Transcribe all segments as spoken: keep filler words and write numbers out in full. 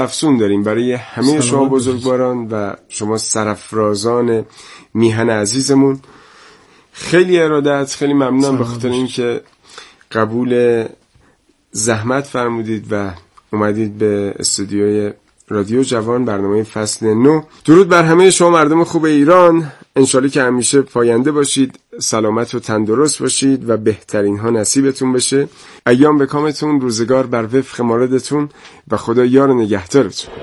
افسون داریم برای همه شما بزرگواران و شما سرافرازان میهن عزیزمون. خیلی ارادت، خیلی ممنونم به خاطر اینکه قبول زحمت فرمودید و اومدید به استودیوی رادیو جوان برنامه فصل نو. درود بر همه شما مردم خوب ایران. انشالله که همیشه پاینده باشید، سلامت و تندرست باشید و بهترین ها نصیبتون بشه. ایام به کامتون، روزگار بر وفق مرادتون و خدا یار و نگهدارتون.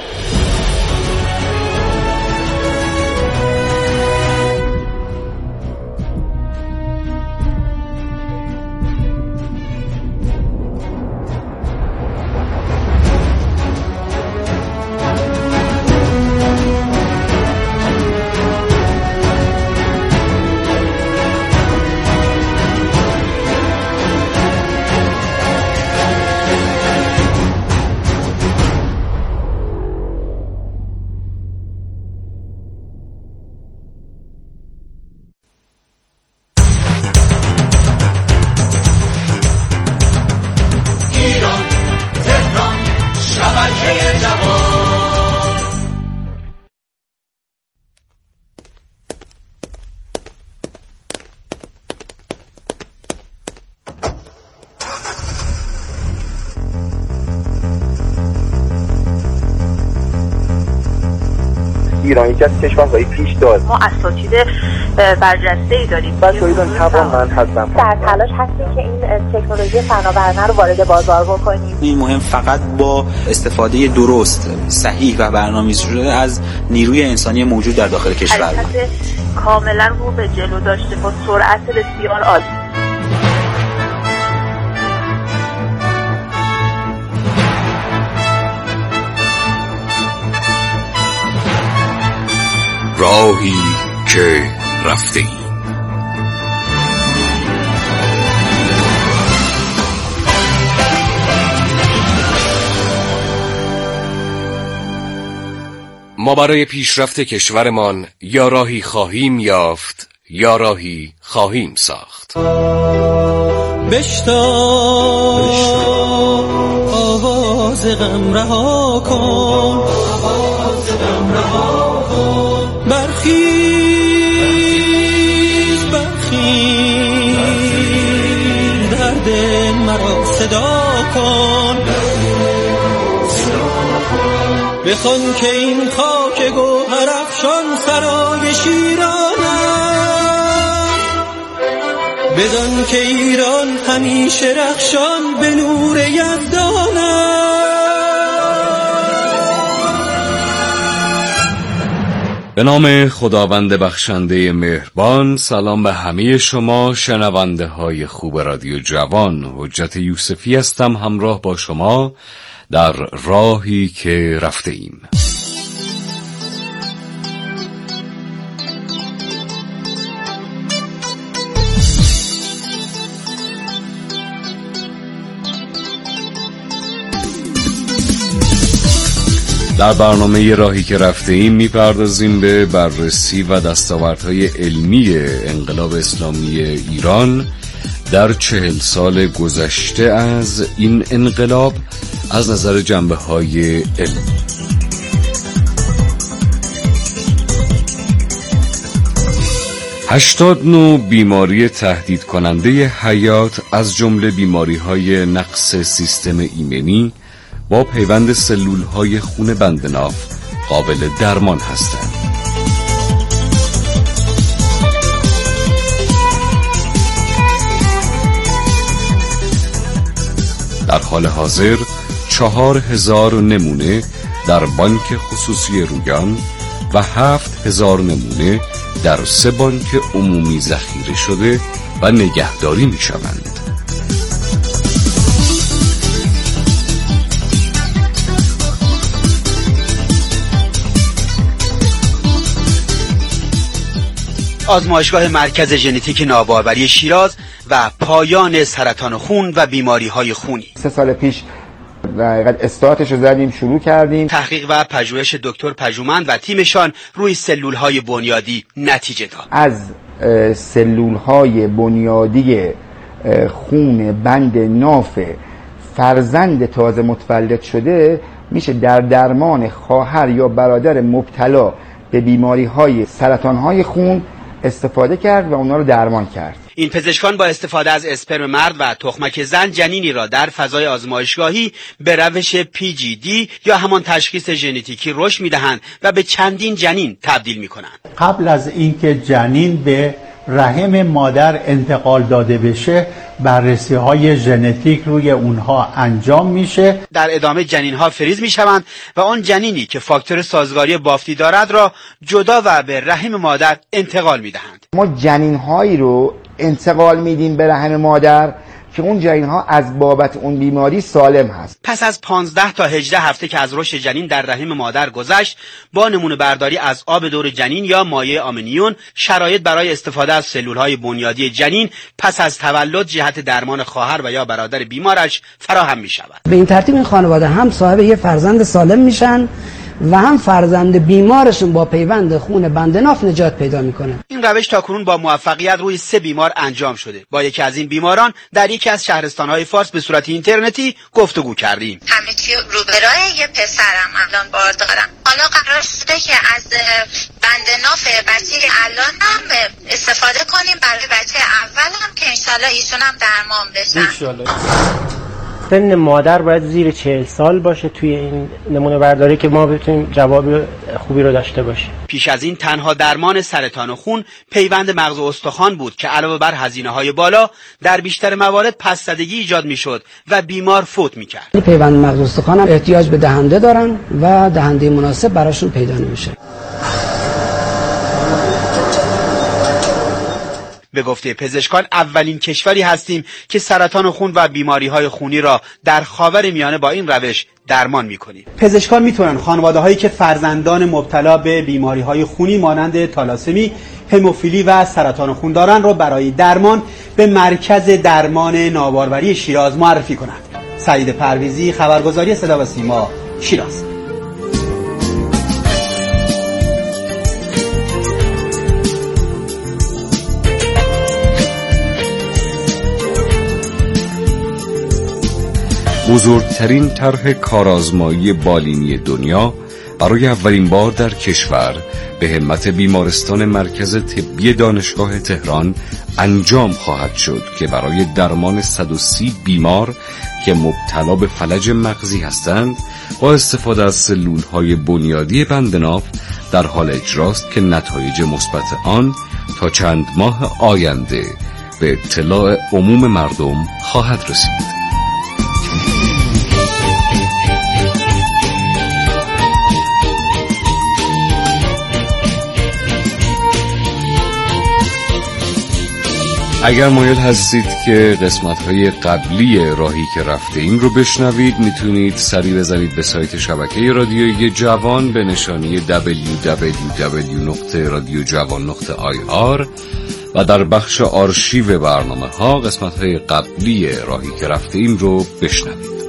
ایران یکی از کشورهای پیش داد. ما اساتید برجسته‌ای داریم. بچه‌های ایران توانمند هستن. در تلاش هستیم که این تکنولوژی فناورانه رو وارد بازار بکنیم. این مهم فقط با استفاده درست، صحیح و برنامه‌ریزی شده از نیروی انسانی موجود در داخل کشور. حرکت کاملا رو به جلو داشته با سرعت بسیار عالی. راهی که رفته ای. ما برای پیشرفت کشورمان یا راهی خواهیم یافت یا راهی خواهیم ساخت. بشتاب آواز غم رها کن، آواز غم رها کن، برخیز برخیز درد مرا صدا کن، بخوان که این خاک گوهر افشان سرای شیران است، بدان که ایران همیشه رخشان به نور یزدان است. به نام خداوند بخشنده مهربان. سلام به همه شما شنونده های خوب رادیو جوان. حجت یوسفی هستم، همراه با شما در راهی که رفته ایم. در برنامه راهی که رفته ایم میپردازیم به بررسی و دستاوردهای علمی انقلاب اسلامی ایران در چهل سال گذشته از این انقلاب از نظر جنبه‌های علمی. هشتاد نوع بیماری تهدید کننده حیات از جمله بیماری‌های نقص سیستم ایمنی با پیوند سلول‌های خون بندناف قابل درمان هستند. در حال حاضر چهار هزار نمونه در بانک خصوصی رویان و هفت هزار نمونه در سه بانک عمومی ذخیره شده و نگهداری می شوند. آزمایشگاه مرکز ژنتیک ناباوری شیراز و پایان سرطان خون و بیماری‌های خونی. سه سال پیش در حقیقت استارتش رو زدیم، شروع کردیم. تحقیق و پژوهش دکتر پژومند و تیمشان روی سلول‌های بنیادی نتیجه داد. از سلول‌های بنیادی خون بند ناف فرزند تازه متولد شده میشه در درمان خواهر یا برادر مبتلا به بیماری‌های سرطان‌های خون استفاده کرد و اونا رو درمان کرد. این پزشکان با استفاده از اسپرم مرد و تخمک زن جنینی را در فضای آزمایشگاهی به روش پی جی دی یا همان تشخیص ژنتیکی رشد میدهند و به چندین جنین تبدیل میکنند. قبل از اینکه جنین به رحم مادر انتقال داده بشه بررسی های ژنتیک روی اونها انجام میشه. در ادامه جنین ها فریز میشوند و آن جنینی که فاکتور سازگاری بافتی دارد را جدا و به رحم مادر انتقال میدهند. ما جنین هایی رو انتقال میدیم به رحم مادر که اون جنین ها از بابت اون بیماری سالم هست. پس از پانزده تا هجده هفته که از رشد جنین در رحم مادر گذشت، با نمونه برداری از آب دور جنین یا مایع آمنیون، شرایط برای استفاده از سلول‌های بنیادی جنین پس از تولد جهت درمان خواهر و یا برادر بیمارش فراهم می‌شود. به این ترتیب این خانواده هم صاحب یه فرزند سالم میشن و هم فرزند بیمارشون با پیوند خون بند ناف نجات پیدا میکنه. این روش تاکنون با موفقیت روی سه بیمار انجام شده. با یکی از این بیماران در یکی از شهرستان‌های فارس به صورت اینترنتی گفتگو کردیم. همیتی روبرای یه پسرم الان بار دارم. حالا قرار شده که از بند ناف بچه الان هم استفاده کنیم برای بچه اولم که انشالله ایشون هم درمان بشن. انشالله. سن مادر باید زیر چهل سال باشه توی این نمونه برداری که ما بتونیم جواب خوبی رو داشته باشیم. پیش از این تنها درمان سرطان خون پیوند مغز و استخوان بود که علاوه بر هزینه‌های بالا در بیشتر موارد پس‌زدگی ایجاد می‌شد و بیمار فوت می‌کرد. پیوند مغز و استخوان هم احتیاج به دهنده دارن و دهنده مناسب براشون پیدا نمیشه. به گفته پزشکان اولین کشوری هستیم که سرطان خون و بیماری‌های خونی را در خاورمیانه با این روش درمان می‌کنیم. پزشکان میتونن خانواده‌هایی که فرزندان مبتلا به بیماری‌های خونی مانند تالاسمی، هموفیلی و سرطان خون دارن را برای درمان به مرکز درمان ناباروری شیراز معرفی کنند. سعید پرویزی، خبرگزاری صدا و سیما، شیراز. بزرگترین طرح کارآزمایی بالینی دنیا برای اولین بار در کشور به همت بیمارستان مرکز طبی دانشگاه تهران انجام خواهد شد که برای درمان صد و سی بیمار که مبتلا به فلج مغزی هستند با استفاده از سلول‌های بنیادی بند ناف در حال اجراست که نتایج مثبت آن تا چند ماه آینده به اطلاع عموم مردم خواهد رسید. اگر مایل هستید که قسمت‌های قبلی راهی که رفته ایم رو بشنوید، میتونید سری بزنید به سایت شبکه رادیویی جوان به نشانی دبلیو دبلیو دبلیو نقطه رادیو جوان نقطه آی آر و در بخش آرشیو برنامه‌ها قسمت‌های قبلی راهی که رفته ایم رو بشنوید.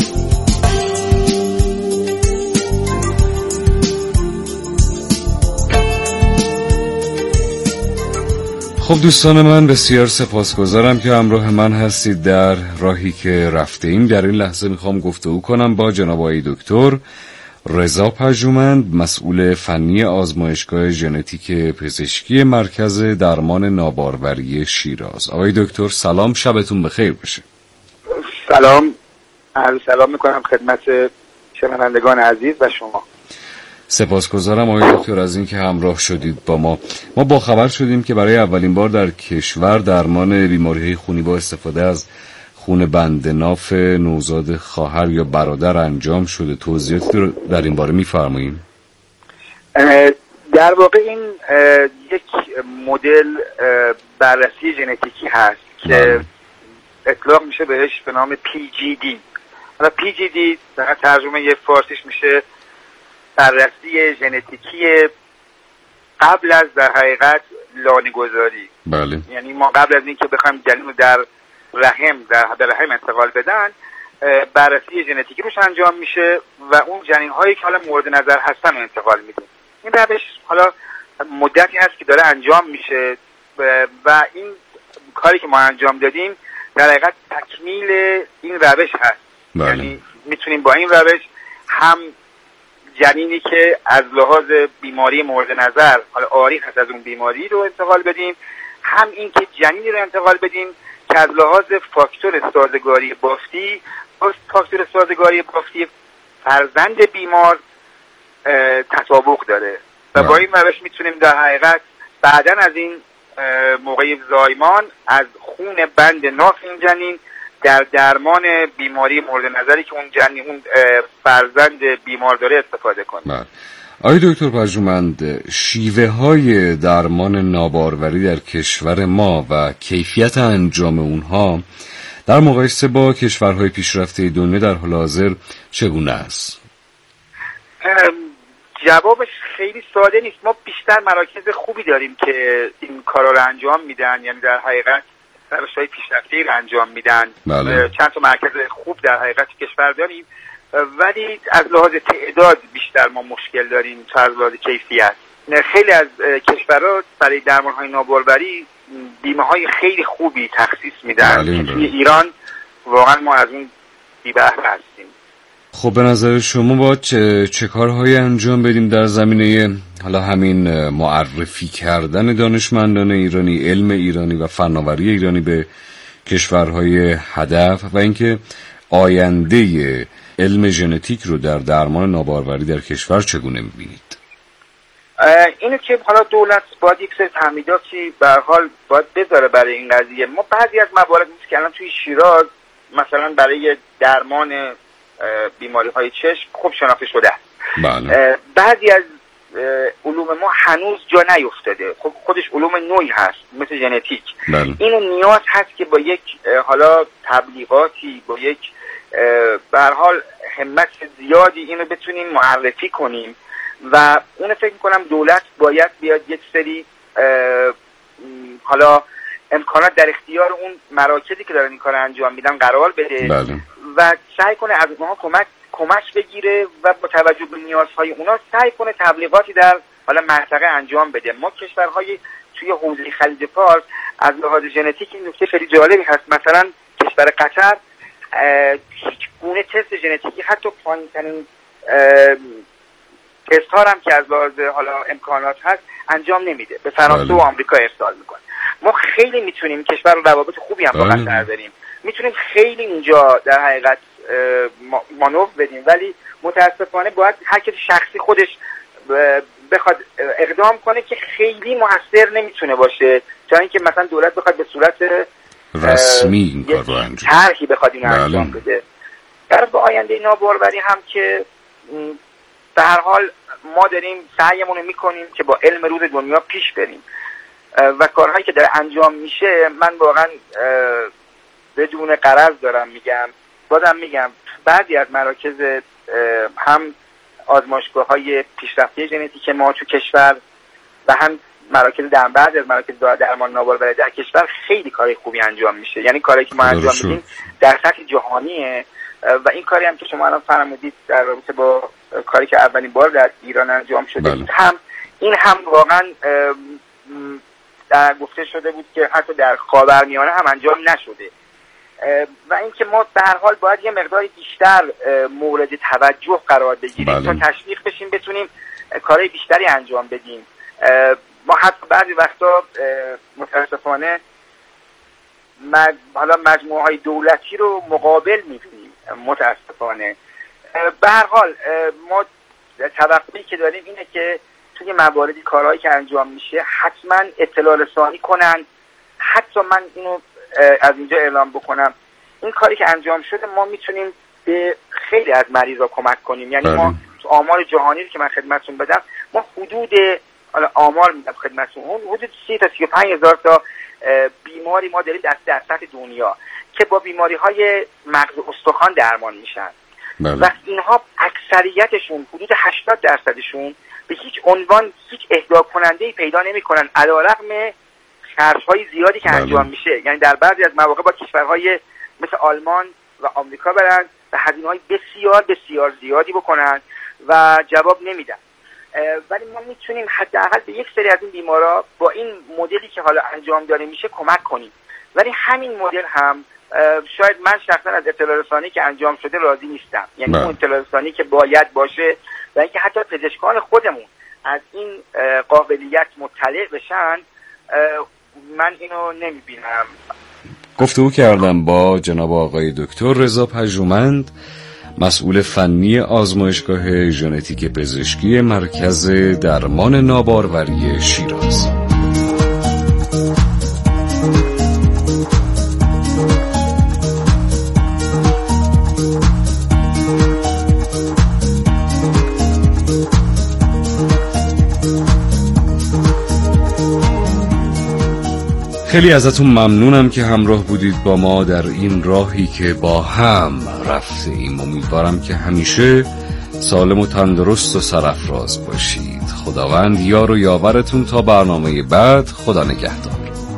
خب دوستان من، بسیار سپاسگزارم که همراه من هستید در راهی که رفته ایم. در این لحظه میخوام گفتگو کنم با جناب آقای دکتر رضا پژوهند، مسئول فنی آزمایشگاه ژنتیک پزشکی مرکز درمان ناباروری شیراز. آقای دکتر سلام، شبتون بخیر باشه. سلام، عرض سلام میکنم خدمت شنوندگان عزیز و شما. سپاسگزارم آقای دکتر از این که همراه شدید با ما. ما با خبر شدیم که برای اولین بار در کشور درمان بیماری‌های خونی با استفاده از خون بند ناف نوزاد خواهر یا برادر انجام شده. توضیحاتی رو در این باره می‌فرمایید؟ در واقع این یک مدل بررسی ژنتیکی هست که اطلاق میشه بهش به نام پی جی دی. حالا پی جی دی در ترجمه فارسیش میشه بررسی ژنتیکی قبل از در حقیقت لانه‌گذاری. بله. یعنی ما قبل از اینکه بخوایم جنین رو در رحم در رحم انتقال بدن، بررسی ژنتیکی روش انجام میشه و اون جنین هایی که حالا مورد نظر هستن رو انتقال میده. این روش حالا مدتی هست که داره انجام میشه و این کاری که ما انجام دادیم در حقیقت تکمیل این روش هست. بله. یعنی میتونیم با این روش هم جنینی که از لحاظ بیماری مورد نظر حالا عاری هست از اون بیماری رو انتقال بدیم، هم این که جنینی رو انتقال بدیم که از لحاظ فاکتور سازگاری بافتی فاکتور سازگاری بافتی فرزند بیمار تطابق داره و با این روش میتونیم در حقیقت بعداً از این موقع زایمان از خون بند ناف این جنین در درمان بیماری مورد نظری که اون جنین اون فرزند بیمار داره استفاده کنیم. آقای دکتر پژوهمند، شیوه های درمان ناباروری در کشور ما و کیفیت انجام اونها در مقایسه با کشورهای پیشرفته دنیا در حال حاضر چگونه است؟ جوابش خیلی ساده نیست. ما بیشتر مراکز خوبی داریم که این کارا رو انجام میدن، یعنی در حقیقت روش‌های پیشرفته رو انجام میدن. بله. چند تا مرکز خوب در حقیقت کشور داریم، ولی از لحاظ تعداد بیشتر ما مشکل داریم تا از لحاظ کیفیت. خیلی از کشورها برای درمان‌های ناباروری بیمه‌های خیلی خوبی تخصیص میدن. توی ایران واقعا ما از اون بی‌بهره هستیم. خب به نظر شما با چه, چه کارهایی انجام بدیم در زمینه حالا همین معرفی کردن دانشمندان ایرانی، علم ایرانی و فناوری ایرانی به کشورهای هدف و اینکه آینده علم ژنتیک رو در درمان ناباروری در کشور چگونه می‌بینید؟ اینو که حالا دولت باید یک سری تمهیداتی به هر حال باید بذاره برای این قضیه. ما بعضی از موارد نیست که الان توی شیراز مثلا برای درمان بیماری های چشم خوب شناخته شده است. بله. بعضی از علوم ما هنوز جا نیفتاده. خب خودش علوم نوعی هست مثل ژنتیک. بله. اینو نیاز هست که با یک حالا تبلیغاتی، با یک به هر حال همت زیادی اینو بتونیم معرفی کنیم و اونو فکر می‌کنم دولت باید بیاد یک سری حالا امکانات در اختیار اون مراکزی که دارن این کار انجام میدن قرار بده. بله. و سعی کنه از اونها کمک کمک بگیره و با توجه به نیازهای اونا سعی کنه تبلیغاتی در حالا منطقه انجام بده. ما کشورهای توی حوزه خلیج فارس از لحاظ ژنتیک این نکته خیلی جالبی هست. مثلا کشور قطر هیچ گونه تست ژنتیکی حتی پایین‌ترین تست ها هم که از لحاظ حالا امکانات هست انجام نمیده، به فرانسه و آمریکا ارسال میکنه. ما خیلی میتونیم کشور رو روابط خوبی هم با قطر داریم، میتونیم خیلی اینجا در حقیقت مانور بدیم، ولی متاسفانه باید هر کسی شخصی خودش بخواد اقدام کنه که خیلی موثر نمیتونه باشه، تا اینکه مثلا دولت بخواد به صورت رسمی این کار رو انجام طرحی بخواد اینو انجام بده. در به آینده ناباروری هم که به هر حال ما داریم سعیمون رو میکنیم که با علم روز دنیا پیش بریم و کارهایی که داره انجام میشه من واقعا بدون غرض دارم میگم، بازم میگم بعضی از مراکز هم آزمایشگاه های پیشرفته ژنتیک ما تو کشور و هم مراکز در بعضی از مراکز درمان ناباروری در کشور خیلی کارهای خوبی انجام میشه. یعنی کاری که ما انجام میدیم در سطح جهانیه و این کاری هم که شما الان فرمودید در رابطه با کاری که اولین بار در ایران انجام شده بود هم این هم واقعا در گفته شده بود که حتی در خاورمیانه هم انجام نشده و اینکه ما به هر حال باید یه مقداری بیشتر مورد توجه قرار بگیریم تا تشویق بشیم بتونیم کارهای بیشتری انجام بدیم. ما حتی بعضی وقتا متاسفانه حالا مجموعه های دولتی رو مقابل می‌بینیم متاسفانه. به هر حال ما توقعی که داریم اینه که توی مواردی کارهایی که انجام میشه حتما اطلاع رسانی کنن. حتی من اینو از اینجا اعلام بکنم این کاری که انجام شده ما میتونیم به خیلی از مریضا کمک کنیم. یعنی ما تو آمار جهانی که من خدمتتون بدم ما حدود حالا آمار میدم خدمتتون حدود سی تا سی و پنج هزار تا بیماری ما داریم در سطح دنیا که با بیماری های مغز و استخوان درمان میشن. بله. و اینها اکثریتشون حدود هشتاد درصدشون به هیچ عنوان هیچ اهدا کننده‌ای پیدا نمی‌کنن علیرغم خرج‌های زیادی که بله. انجام میشه. یعنی در بعضی از مواقع با کشورهای مثل آلمان و آمریکا برن و هزینه‌های بسیار بسیار زیادی بکنن و جواب نمیدن. ولی ما میتونیم حداقل به یک سری از این بیمارا با این مدلی که حالا انجام داره میشه کمک کنیم. ولی همین مدل هم شاید من شخصا از اطلاع رسانی که انجام شده راضی نیستم، یعنی بله. اون اطلاع رسانی که باید باشه و اینکه حتی پزشکان خودمون از این قابلیت مطلع بشن من اینو نمیبینم. گفتگو کردم با جناب آقای دکتر رضا پژوهمند، مسئول فنی آزمایشگاه ژنتیک پزشکی مرکز درمان ناباروری شیراز. خیلی ازتون ممنونم که همراه بودید با ما در این راهی که با هم رفته ایم. امیدوارم که همیشه سالم و تندرست و سرافراز باشید. خداوند یار و یاورتون تا برنامه بعد. خدا نگهدار.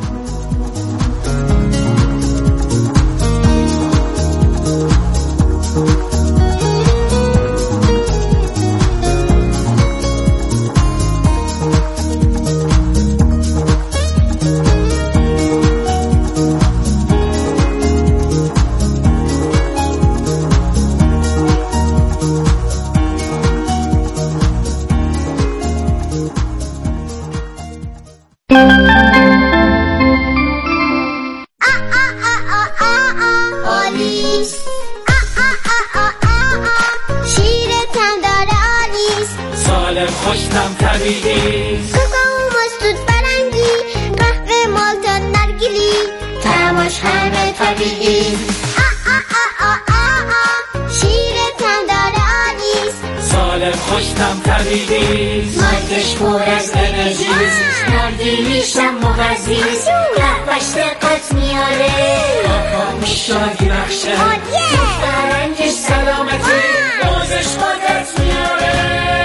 خوشتم طبیعیست، مایدش پر از انرژیست، نردیمیشم مغزیست، قهوهش دقت میاره، کاکاوش شادی بخشه، فرنگش سلامتی، روزش قدرت میاره.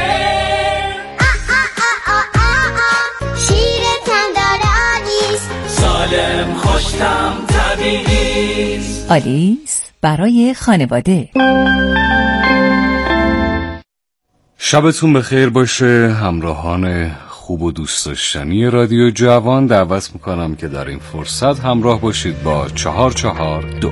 شیرتم داره آلیس، سالم خوشتم طبیعیست. آلیس برای خانواده. شبتون بخیر باشه همراهان خوب و دوست داشتنی رادیو جوان. دعوت میکنم که در این فرصت همراه باشید با چهار چهار دو.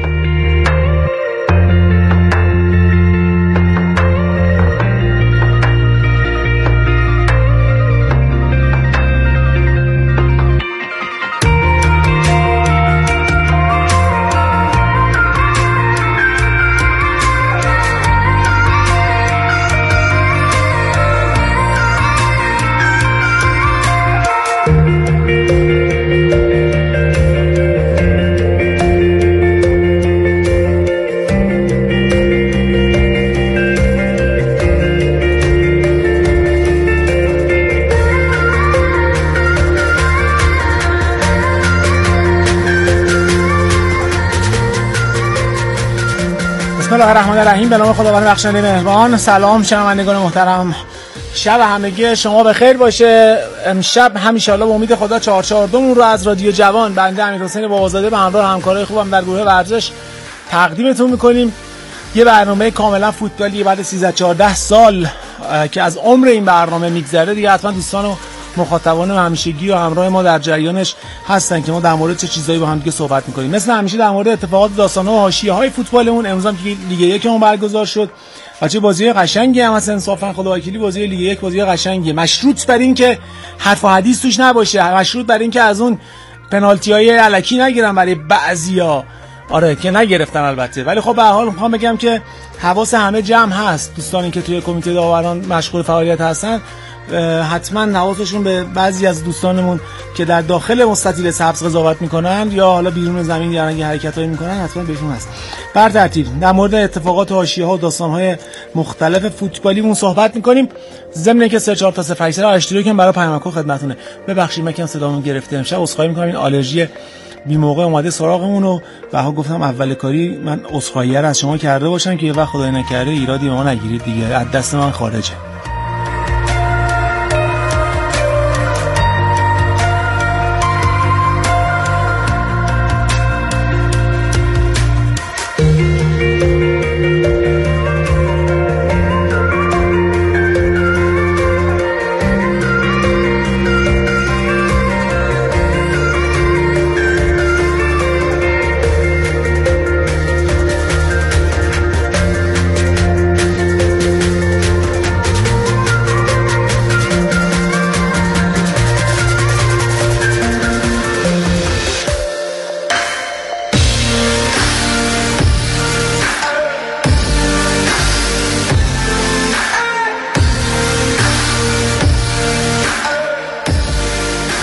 بسم الله الرحمن الرحیم. به نام خداوند بخشنده مهربان. سلام شنوندگان محترم، شب همگی شما بخیر باشه. امشب همیشه الله به امید خدا چهار چهار دو مون رو از رادیو جوان بنده امیرحسین بابازاده به همراه همکارای خوبم در گروه ورزش تقدیمتون میکنیم. یه برنامه کاملا فوتبالی بعد سیزده چهارده سال که از عمر این برنامه میگذره دیگه. حتما دوستان و مخاطبان همیشگی و همراه ما در جریانش هستن که ما در مورد چه چیزایی با هم دیگه صحبت می‌کنیم. مثل همیشه در مورد اتفاقات، داستان‌ها و حاشیه‌های فوتبالمون. امروز هم که لیگ یک اون برگزار شد و چه بازی قشنگی هم اصلا انصافا خدا وکیلی بازی لیگ یک بازی قشنگی، مشروط بر این که حرف و حدیث توش نباشه، مشروط بر این که از اون پنالتی‌های الکی نگیرن برای بعضیا. آره که نگرفتن البته، ولی خب به هر حال میخوام بگم که حواس همه جمع هست. دوستانی که توی کمیته داوران مشغول فعالیت هستن حتما حواسشون به بعضی از دوستانمون که در داخل مستطیل سبز قضاوت میکنن یا حالا بیرون زمین یا رنگ حرکتایی میکنن حتما بهشون هست. بر ترتیب در مورد اتفاقات و حاشیه‌ها و داستان‌های مختلف فوتبالیمون صحبت میکنیم. ضمن که سه چهار تا صفر هشت اشتراک هم برای پیامک خدمتتونه. ببخشید من صدامون گرفته امشب، عذرخواهی میکنم. این آلرژی بی موقع اومده سراغمون و بها گفتم اول کاری من عذرخواهی رو از شما کرده باشم که یه وقت خدای نکرده ایرادی به ما نگیرید دیگه، از دست من خارجه.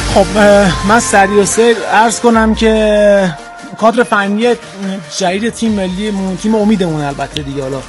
خب من سریع و سیر عرض کنم که کادر فنی جدید تیم ملی تیم امیدمون البته دیگه حالا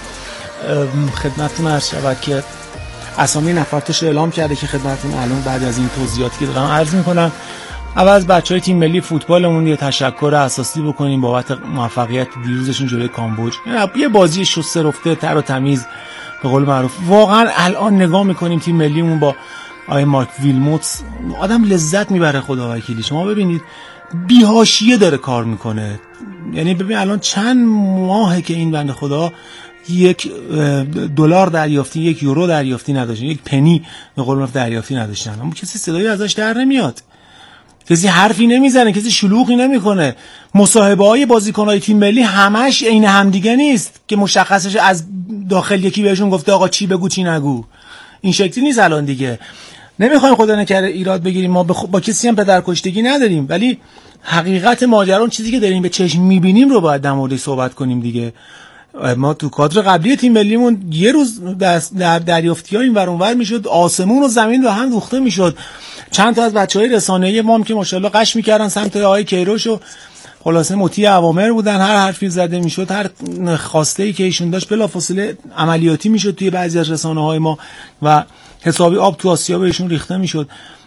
خدمتتون عرض شود که اسامی نفراتش اعلام کرده که خدمتتون الان بعد از این توضیحاتی که دارم عرض میکنم. اول از بچهای تیم ملی فوتبالمون یه تشکر اساسی بکنیم بابت موفقیت دیروزشون جلوی کامبوج. یه بازی شسته رفته تر و تمیز به قول معروف. واقعا الان نگاه میکنیم تیم ملیمون با آقای مارک ویلموتس آدم لذت میبره خدا وکیلی. شما ببینید بی‌حاشیه داره کار میکنه. یعنی ببین الان چند ماهه که این بنده خدا یک دلار دریافتی، یک یورو دریافتی نداشتن، یک پنی به قول معروف دریافتی نداشتن، اما کسی صدایی ازش در نمیاد، کسی حرفی نمیزنه، کسی شلوغی نمیکنه. مصاحبه های بازیکن‌های تیم ملی همش عین همدیگه نیست که مشخصش از داخل یکی بهشون گفته آقا چی بگو چی نگو. این شکلی نیست الان دیگه. نمیخوایم خدا نکرده ایراد بگیریم، ما با کسی هم پدرکشتگی نداریم، ولی حقیقت ماجرا اون چیزی که داریم به چشم میبینیم رو باید در موردش صحبت کنیم دیگه. ما تو کادر قبلی تیم ملیمون یه روز در دریافتی‌ها این ور اون ور میشد، آسمون و زمین به هم دوخته میشد. چند تا از بچهای رسانه‌ای ما هم که ماشاءالله قش میکردن سمت آقای کیروش و خلاصه مطیع اوامر بودن، هر حرفی زده میشد، هر خواسته‌ای که ایشون داشت بلافاصله عملیاتی میشد توی بعضی از رسانه‌های ما و حسابی آب تو آسیا بهشون ریخته میشد.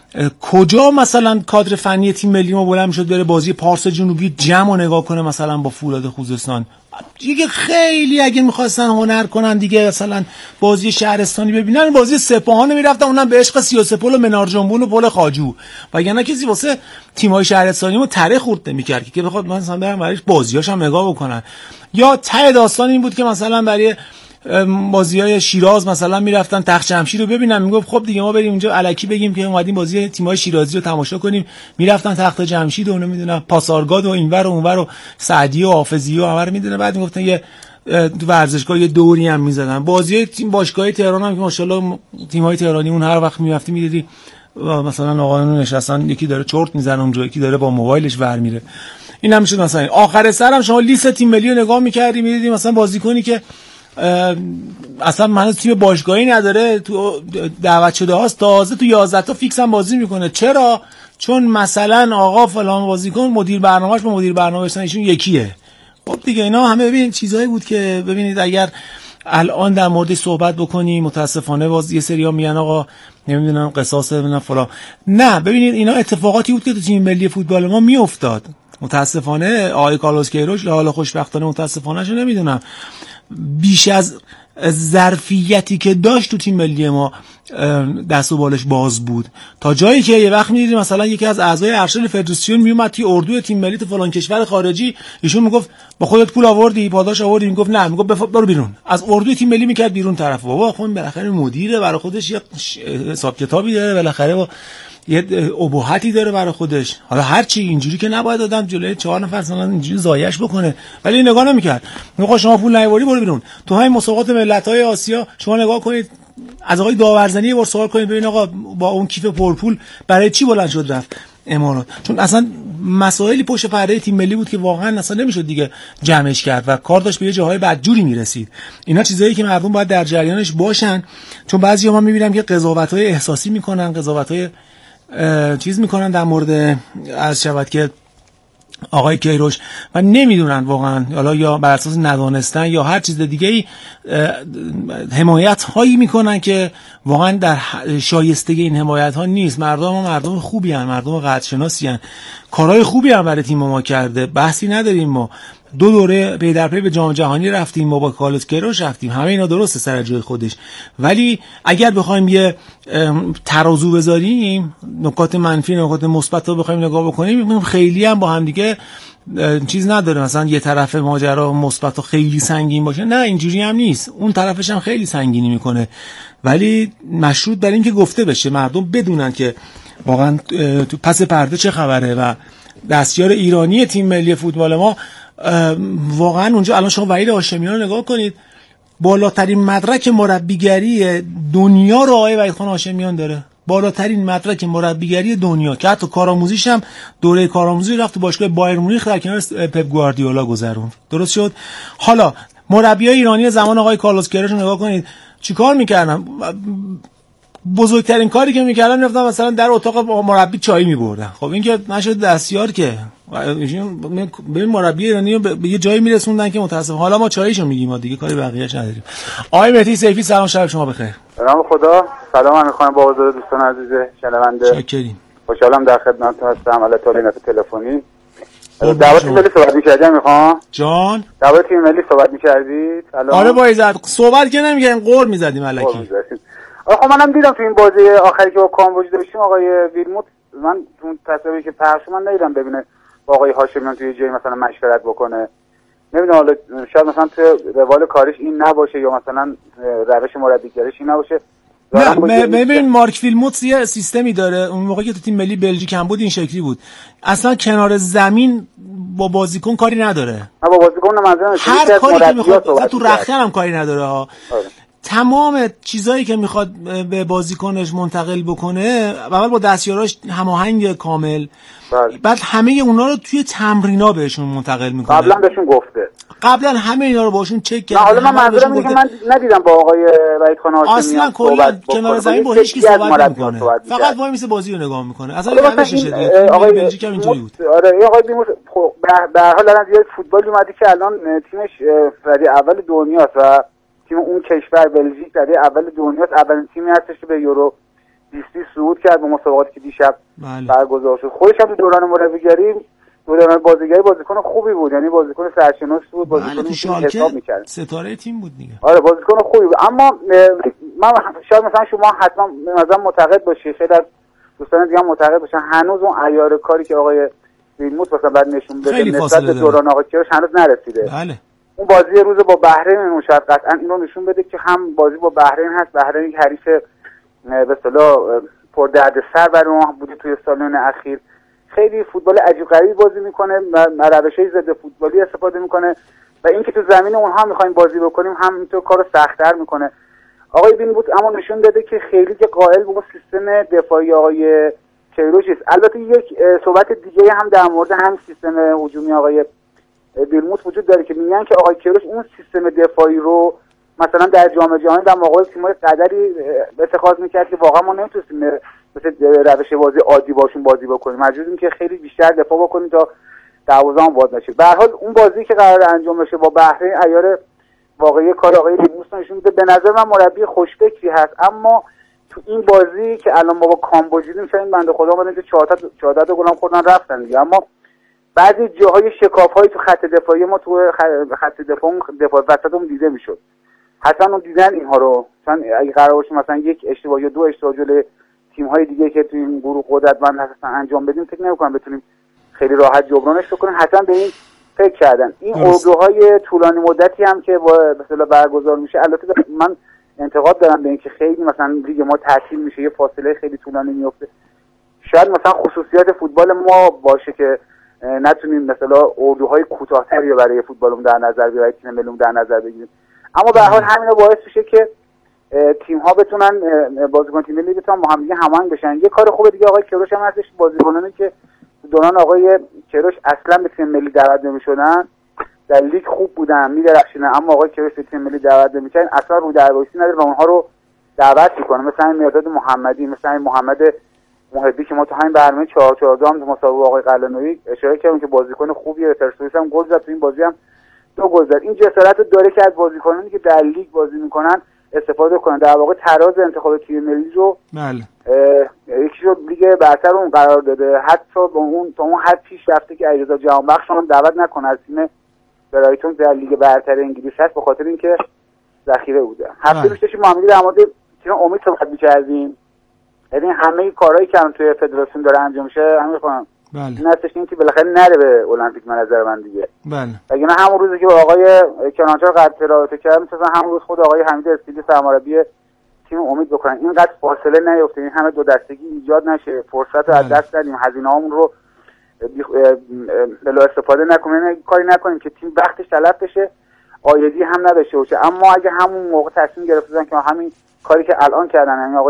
کجا مثلا کادر فنی تیم ملی ما بلند میشد بره بازی پارس جنوبی جمع و نگاه کنه مثلا با فولاد خوزستان؟ دیگه خیلی اگه میخواستن هنر کنن دیگه مثلا بازی شهرستانی ببینن، بازی سپاهان میرفتن اونم به عشق سی و سه پل و منار جنبون و پل خواجو، وگرنه کسی واسه تیم‌های شهرستانی ما تره خورد نمی‌کرد که بخواد مثلا برن برای بازیاش هم نگاه بکنن. یا ته داستان این بود که مثلا برای بازی‌های شیراز مثلا میرفتن تخت جمشید رو ببینن، میگفت خب دیگه ما بریم اونجا الکی بگیم که اومدیم بازی تیم‌های شیرازی رو تماشا کنیم، میرفتن تخت جمشید و نمیدونم پاسارگاد و اینور و اونور و سعدی و حافظی و همه رو میدونه، بعد میگفتن یه تو ورزشگاه یه دوری هم میزدن. بازی تیم باشگاه تهران هم که ماشاءالله تیم‌های تهرانی اون هر وقت میرفتی میدیدی مثلا آقایون نشستن، یکی داره چرت میزنه اونجا، یکی داره با موبایلش ور میره. این هم میشد مثلا آخر سرم شما لیست تیم ملی رو نگاه می‌کردی می‌دیدی مثلا بازیکنی که اصلا من تیم باشگاهی نداره تو دعوت شده هاست تازه تو یازده تا فیکس هم بازی میکنه. چرا؟ چون مثلا آقا فلان بازیکن مدیر برنامه‌اش با مدیر برنامه‌اش ایشون یکیه. خب دیگه اینا همه ببین چیزایی بود که ببینید اگر الان در موردش صحبت بکنیم متاسفانه باز یه سری‌ها میگن آقا نمیدونم قصاص نمیدونم فلان. نه ببینید اینا اتفاقاتی بود که تو تیم ملی فوتبال ما میافتاد. متاسفانه آقای کارلوس کیروش حالا خوشبختانه متاسفانه شو نمیدونم بیش از ظرفیتی که داشت تو تیم ملی ما دست و بالش باز بود، تا جایی که یه وقت می‌دیدیم مثلا یکی از اعضای ارشد فدراسیون میومد توی اردوی تیم ملی تو فلان کشور خارجی، ایشون میگفت با خودت پول آوردی پاداش آوردی؟ میگفت نه، میگفت برو بیرون. از اردوی تیم ملی میکرد بیرون طرف. بابا خب بالاخره مدیره برای خودش یه حساب کتابی داره، بالاخره با یه ابهاتی داره برای خودش. حالا هر چی اینجوری که نباید آدم جلوی چهار نفر مثلا اینجوری زایش بکنه، ولی نگاه نمی‌کرد. میگه شما پول نیاوردی برو بیرون. تو همین مسابقات ملت‌های آسیا شما نگاه کنید از آقای داورزنی یه بار سوال کنید ببین آقا با اون کیف پرپول برای چی بلند شد رفت امارات؟ چون اصلا مسائلی پشت پرده تیم ملی بود که واقعا اصلا نمیشد دیگه جمعش کرد و کار داشت به یه جاهای بدجوری میرسید. اینا چیزایی که مردم باید در جریانش باشن، چون بعضیا ما میبینم که قضاوت‌های احساسی میکنن، قضاوت‌های چیز میکنن در مورد از شود که آقای کیروش و نمیدونن واقعا، حالا یا بر اساس ندانستن یا هر چیز دیگه ای حمایت هایی میکنن که واقعا در شایستگی این حمایت ها نیست. مردم ما مردم خوبی هن، مردم قدرشناسی هن، کارهای خوبی هم برای تیم ما کرده، بحثی نداریم. ما دو دوره پی در پی به جام جهانی رفتیم، ما با کارلوس کیروش رفتیم، همه اینا درسته سر جای خودش، ولی اگر بخوایم یه ترازو بذاریم نکات منفی نکات مثبت رو بخوایم نگاه بکنیم خیلی هم با هم دیگه چیز نداره، مثلا یه طرف ماجرا مثبت و خیلی سنگین باشه، نه اینجوری هم نیست، اون طرفش هم خیلی سنگینی میکنه، ولی مشروط بر این که گفته بشه، مردم بدونن که واقعا تو پس پرده چه خبره. و دستیار ایرانی تیم ملی فوتبال ما واقعا اونجا الان شما وحید هاشمیان رو نگاه کنید، بالاترین مدرک مربیگری دنیا رو آقای وحید خان هاشمیان داره، بالاترین مدرک مربیگری دنیا که حتی کارآموزیش هم دوره کارآموزی رفت تو باشگاه بایر مونیخ در کنار پپ گواردیولا گذروند. درست شد؟ حالا مربیای ایرانی زمان آقای کارلوس کیروش رو نگاه کنید چیکار میکردن؟ بزرگترین کاری که میکردن میرفتن مثلا در اتاق مربی چای میبردن. خب این که نشد دستیار که ببین مربی ایرانی به یه جایی میرسوندن که متاسفانه حالا ما چایشو میگیم، ما دیگه کاری بقیه‌اش نداریم. آقای مهدی سیفی سلام، شب شما بخیر. سلام خدا، سلام امیر خان با حضور دوستان عزیز شنونده. شکریم. خوشحالم در خدمتتون هستم. البته تلفنی تلفنی دعوت تیم ملی صحبت می‌کردیم میخوام. جان دعوت تیم ملی صحبت می‌کردید. آره با عزت صحبت که نمی‌کردیم، قور می‌زدیم الکی. آخه منم دیدم تو این بازی آخری که با کامبوج داشتیم آقای ویلموت، من تو تصاویری که پخش من ندیدم ببینه با آقای هاشمیان توی جایی مثلا مشورت بکنه. نمیدونم حالا شاید مثلا تو روال کارش این نباشه یا مثلا روش مربیگریش این نباشه. نه ببین مارک ویلموت یه سیستمی داره، اون موقعی که تو تیم ملی بلژیک هم بود این شکلی بود، اصلا کنار زمین با بازیکن کاری نداره. نه با بازیکن منظورم هر کاری که میخواد تو رختکن هم کاری نداره ها. تمام چیزایی که میخواد به بازیکنش منتقل بکنه اول با دستیاراش هماهنگ کامل، بله. بعد همه اونا رو توی تمرینا بهشون منتقل میکنه. قبلا بهشون گفته، قبلا همه اینا رو باشون چک کرد. حالا من منظورم اینه که من ندیدم با آقای وحید خان هاشمی اصلا کلا کنار زمین با هیچ کی صحبت نمیکنه، فقط وای میسه بازی رو نگاه میکنه. اصلا روش شده آقای بلژیک هم اینجوری بود. آره این آقای بیموس به هر حال الان یه فوتبالی اومده که الان تیمش فرقه اول دنیاست و تیم اون کشور بلژیک در اول دنیاست، اولین تیمی هستش که به یورو بیست صعود کرد با مسابقاتی که دیشب برگزار شد. خودش هم تو دوران مربیگری دوران بازیگری بازیکن خوبی بود، یعنی بازیکن سرشناس بود، بازیکن که حساب می‌کرد، ستاره تیم بود دیگه. آره بازیکن خوبی بود. اما من شاید مثلا شما حتما مثلا معتقد باشید، خیلی از دوستان دیگه هم معتقد باشن هنوز اون عیار کاری که آقای ویلموت مثلا بعد نشون بده نسبت به دوران آقای کیروش هنوز نرسیده. بله. اون بازی روز با بحرین اون شاید قطعا اینو نشون بده که هم بازی با بحرین هست، بحرین یک حریف به اصطلاح پر دردسر برای ما بوده توی سالن اخیر، خیلی فوتبال عجیب غریبی بازی میکنه و روش‌های ضد فوتبالی استفاده میکنه و اینکه تو زمین اونها میخوایم بازی بکنیم هم اینطور کارو سخت‌تر میکنه. آقای ویلموت اما نشون داده که خیلی که قائل به سیستم دفاعی آقای کیروش است. البته یک صحبت دیگه هم در مورد همین سیستم هجومی آقای ویلموت وجود داره که میگن که آقای کیروش اون سیستم دفاعی رو مثلا در جام جهانی در مقابل تیم‌های قدری اتخاذ میکرد که واقعا ما نمیتونستیم مثل روش بازی عادی باشون بازی بکنیم، مجبوریم که خیلی بیشتر دفاع بکنیم تا دروازه‌مون باز نشه. به هر حال اون بازی که قرار انجام بشه با بحرین عیار واقعی کار آقای ویلموت نشون میده. به نظر من مربی خوشفکری هست، اما تو این بازی که الان ما با کامبوج دیدیم شاید بنده خدا اومدن چهار تا چهار تا گلم خوردن رفتن دیگه، اما بعضی جاهای شکاف‌های تو خط دفاعی ما تو خط دفاع دفاع وسطمون دیده میشد. حتما اون دیدن اینها رو، چون اگه قرار باشه مثلا یک اشتباه یا دو اشتباه جلوی تیم‌های دیگه که تو این گروه قدرتمند هستن انجام بدیم فکر نمی‌کنم بتونیم خیلی راحت جبرانش بکنیم. حتما به این فکر کردن. این اردوهای طولانی مدتی هم که با مثلا برگزار میشه، البته من انتقاد دارم به اینکه خیلی مثلا لیگ ما تعطیل میشه، یه فاصله خیلی طولانی میفته. شاید مثلا خصوصیات فوتبال ما باشه که نتونیم مثلا اردوهای کوتاه‌تری رو برای فوتبالمون در نظر بگیریم، تیم ملیمون در نظر بگیریم. اما به هر حال همینا باعث میشه که تیم ها بتونن بازیکن تیم ملی بتونن با هم دیگه هماهنگ بشن. یه کار خوب دیگه آقای کیروش هم هستش، بازیکنانی که دوران آقای کیروش اصلا به تیم ملی دعوت نمیشدن در لیگ خوب بودن میدرخشیدن، اما آقای کیروش به تیم ملی دعوت نمیکنن اصلا رو دروایسی نداره و اونها رو دعوت میکنه، مثلا مرداد محمدی، مثلا محمد محبی که ما تو همین برنامه چهار چهار دو هم تو مسابقه آقای قلعه‌نویی اشاره کردیم که بازیکن خوبیه، پرسپولیس هم گل زد تو این بازی هم دو گل زد. این جسارت رو داره که از بازیکنانی که در لیگ بازی میکنن استفاده کنن. در واقع تراز انتخاب تیم ملی رو بله یکی رو لیگ برتر اون قرار داده، حتی با اون تا اون حد پیش رفته که علیرضا جهانبخش هم دعوت نکنه از تیم برایتون در لیگ برتر انگلیس هست به خاطر اینکه ذخیره بوده. هفته پیش داشتیم محمدی در مورد تیم امید صحبت می‌کردیم، یعنی همه کارهایی که الان توی فدراسیون داره انجام میشه همین خانم بله این هستش که این تیم بالاخره نره به المپیک به نظر من دیگه. بله اگه نه همون روزی که با آقای کنانچار قطع رابطه کرد مثلا همون روز خود آقای حمید اسپیدی سرمربی تیم امید بکنن اینقدر فاصله نیفته، این همه دو دستگی ایجاد نشه، فرصت رو از دست ندیم، هزینه‌هامون رو بلا استفاده نکنیم، کاری نکنیم که تیم وقتش تلف بشه، آیدی هم نداشته باشه. اما اگه همون موقع تصمیم گرفتن که همین کاری که الان کردن، یعنی آقای